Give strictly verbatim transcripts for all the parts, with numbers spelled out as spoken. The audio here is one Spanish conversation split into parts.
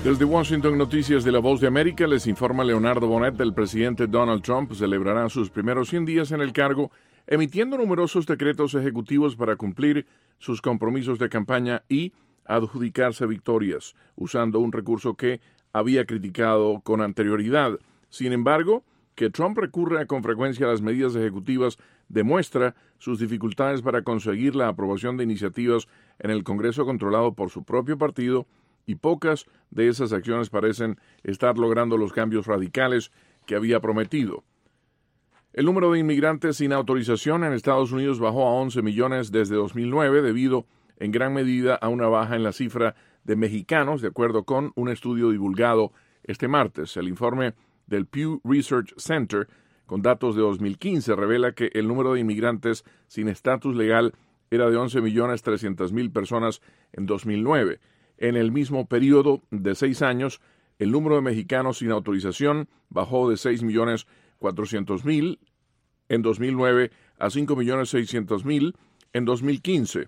Desde Washington, Noticias de La Voz de América, les informa Leonardo Bonet. El presidente Donald Trump celebrará sus primeros cien días en el cargo, emitiendo numerosos decretos ejecutivos para cumplir sus compromisos de campaña y adjudicarse victorias, usando un recurso que había criticado con anterioridad. Sin embargo, que Trump recurra con frecuencia a las medidas ejecutivas demuestra sus dificultades para conseguir la aprobación de iniciativas en el Congreso controlado por su propio partido, y pocas de esas acciones parecen estar logrando los cambios radicales que había prometido. El número de inmigrantes sin autorización en Estados Unidos bajó a once millones desde dos mil nueve debido en gran medida a una baja en la cifra de mexicanos, de acuerdo con un estudio divulgado este martes. El informe del Pew Research Center, con datos de dos mil quince, revela que el número de inmigrantes sin estatus legal era de once millones trescientas mil personas en dos mil nueve. En el mismo periodo de seis años, el número de mexicanos sin autorización bajó de seis millones cuatrocientos mil en dos mil nueve a cinco millones seiscientos mil en dos mil quince.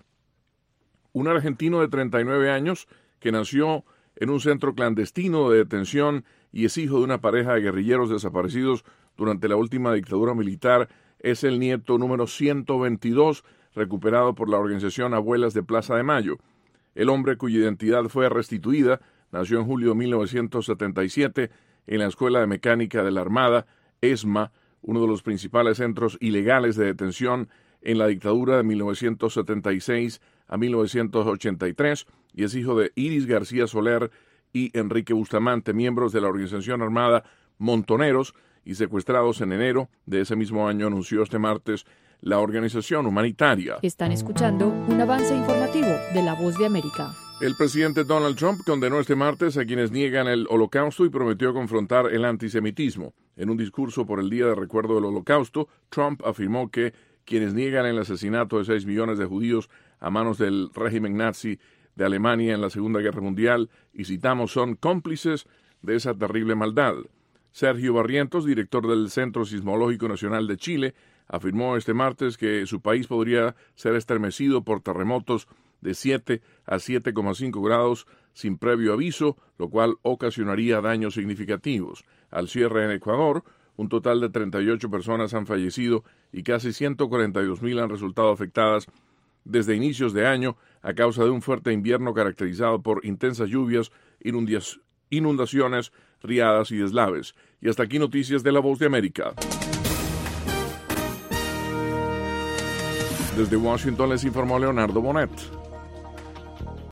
Un argentino de treinta y nueve años que nació en un centro clandestino de detención y es hijo de una pareja de guerrilleros desaparecidos durante la última dictadura militar es el nieto número ciento veintidós recuperado por la organización Abuelas de Plaza de Mayo. El hombre, cuya identidad fue restituida, nació en julio de mil novecientos setenta y siete en la Escuela de Mecánica de la Armada, ESMA, uno de los principales centros ilegales de detención en la dictadura de mil novecientos setenta y seis a mil novecientos ochenta y tres, y es hijo de Iris García Soler y Enrique Bustamante, miembros de la organización armada Montoneros, y secuestrados en enero de ese mismo año, anunció este martes la organización humanitaria. Están escuchando un avance informativo de La Voz de América. El presidente Donald Trump condenó este martes a quienes niegan el Holocausto y prometió confrontar el antisemitismo. En un discurso por el Día de Recuerdo del Holocausto, Trump afirmó que quienes niegan el asesinato de seis millones de judíos a manos del régimen nazi de Alemania en la Segunda Guerra Mundial, y citamos, son cómplices de esa terrible maldad. Sergio Barrientos, director del Centro Sismológico Nacional de Chile, afirmó este martes que su país podría ser estremecido por terremotos de siete a siete coma cinco grados sin previo aviso, lo cual ocasionaría daños significativos. Al cierre en Ecuador, un total de treinta y ocho personas han fallecido y casi ciento cuarenta y dos mil han resultado afectadas desde inicios de año a causa de un fuerte invierno caracterizado por intensas lluvias, inundaciones, riadas y deslaves. Y hasta aquí noticias de La Voz de América. Desde Washington les informó Leonardo Bonet.